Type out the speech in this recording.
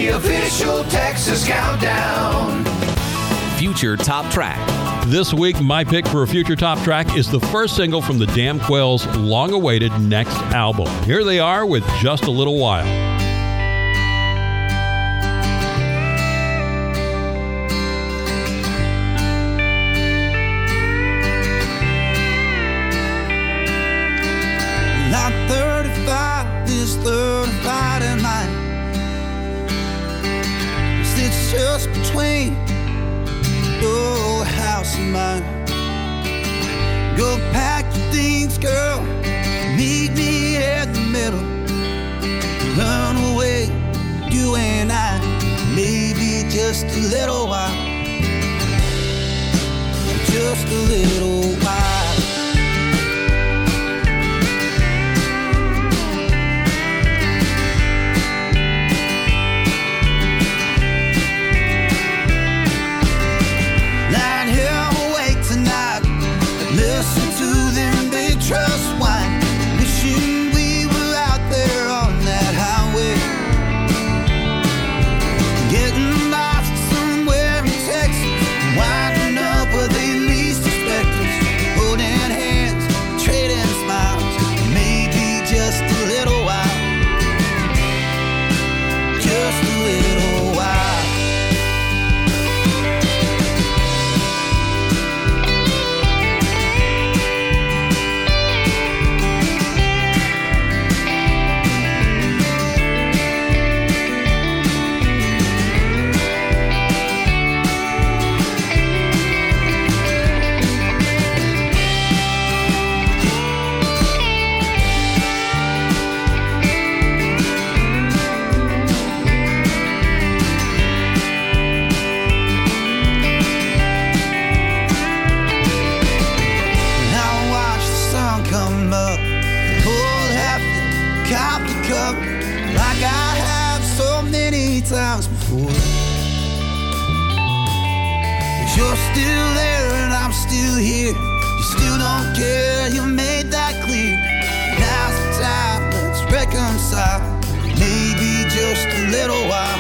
the official Texas Countdown. Future Top Track. This week, my pick for a future top track is the first single from the Damn Quail's long-awaited next album. Here they are with Just a Little While. Not 35, this third Friday night. It's just between your house and mine. Go pack your things, girl. Meet me in the middle. Run away, you and I. Maybe just a little while. Just a little while. Trust wine, wishing we were out there on that highway, getting lost somewhere in Texas, winding up where they least expect us, holding hands, trading smiles, maybe just a little while, just a little while. Like I have so many times before. But you're still there and I'm still here. You still don't care, you made that clear. Now's the time, let's reconcile. Maybe just a little while.